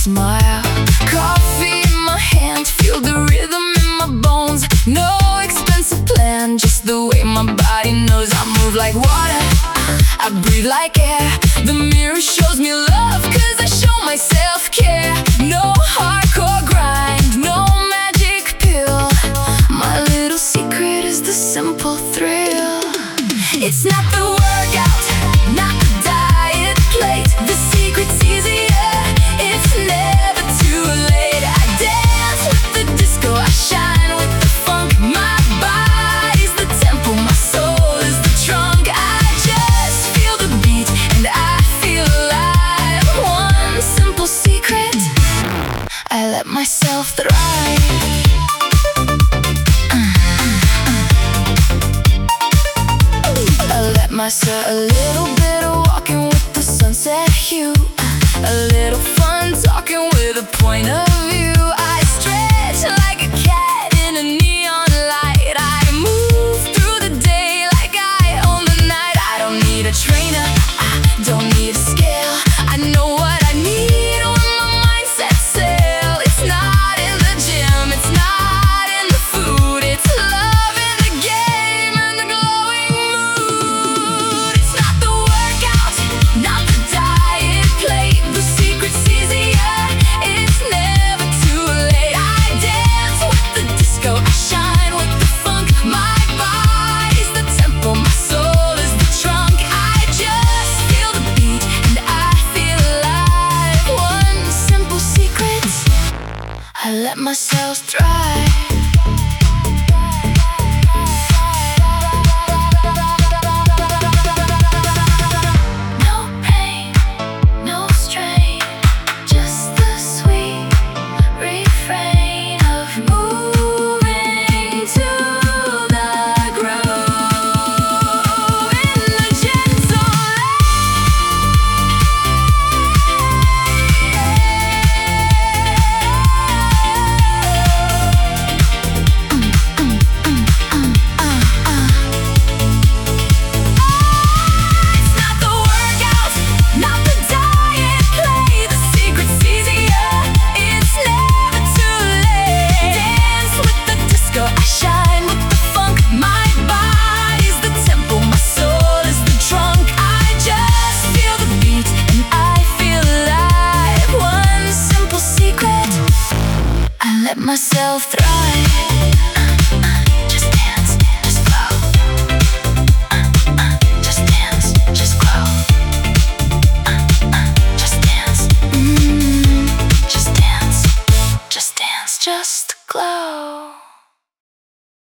smile. Coffee in my hand, feel the rhythm in my bones. No expensive plan, just the way my body knows. I move like water, I breathe like air. The mirror shows me love, cause I show myself care. No hardcore grind, no magic pill. My little secret is the simple thrill. It's not the workout, not the diet plate. The secret's easier, it's never too late. I dance with the disco, I shine with the funk. My body's the temple, my soul is the trunk. I just feel the beat and I feel alive. One simple secret, I let myself thrive. Myself a little bit of walking with the sunset hue, a little fun talking with a point of view. I stretch like a cat in a neon light. I move through the day like I own the night. I don't need a trainer, I don't need a scale. I know what I need when my mind sets sail. It's not in the gym, it's not in the food. It's love in the game and the glowing mood. It's not the workout, not the diet plate. The secret's easier, it's never too late. I dance with the disco, I shine with the funk. My body's the temple, my soul is the trunk. I just feel the beat and I feel alive. One simple secret, I let myself thrive. No pain, no strain, just the sweet refrain of moving to the groove in the gentle It's not the workout, not the diet play. The secret's easier, it's never too late. Dance with the disco, I shine with the funk. My body's the temple, my soul is the trunk. I just feel the beat and I feel alive. One simple secret, I let myself thrive.